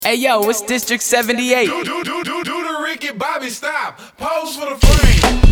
Hey yo, it's District 78. Do the Ricky Bobby stop. Pose for the frame.